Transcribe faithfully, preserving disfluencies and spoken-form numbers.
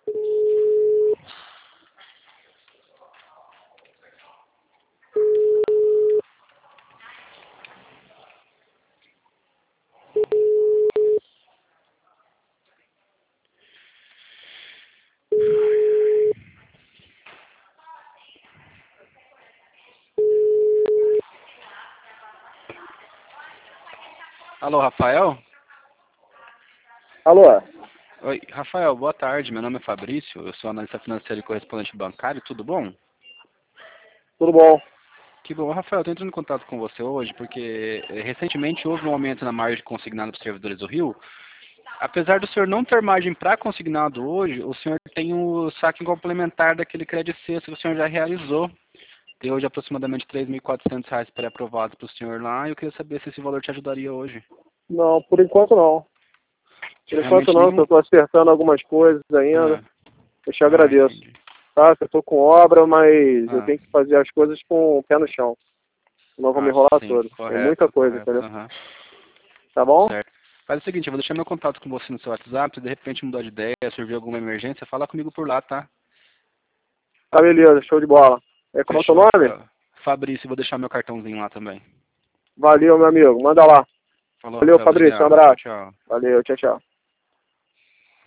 Alô, Rafael? Alô? Oi, Rafael, boa tarde. Meu nome é Fabrício, eu sou analista financeiro e correspondente bancário, tudo bom? Tudo bom? Que bom. Rafael, estou entrando em contato com você hoje porque eh, recentemente houve um aumento na margem consignada para os servidores do Rio. Apesar do senhor não ter margem para consignado hoje, o senhor tem o saque complementar daquele crédito sexto que o senhor já realizou. Tem hoje aproximadamente três mil e quatrocentos reais pré-aprovados para o senhor lá e eu queria saber se esse valor te ajudaria hoje. Não, por enquanto não. Por enquanto Realmente não, que eu nenhum... estou acertando algumas coisas ainda. Ah, Eu te ah, agradeço. entendi. Tá? Eu estou com obra, mas eu Ah, tenho que fazer as coisas com o pé no chão. Senão eu vou me ah, enrolar sim, todo. Tem muita correto, coisa, correto. entendeu? Aham. Tá bom? Certo. Faz o seguinte, eu vou deixar meu contato com você no seu WhatsApp, se de repente mudar de ideia, surgir alguma emergência, fala comigo por lá, tá? Tá, beleza. Show de bola. É, qual é o teu Fechou, nome? Rafael. Fabrício, vou deixar meu cartãozinho lá também. Valeu, meu amigo. Manda lá. Falou, Valeu, Rafael, Fabrício. Um obrigado. Tchau, abraço. tchau. Valeu. Tchau, tchau.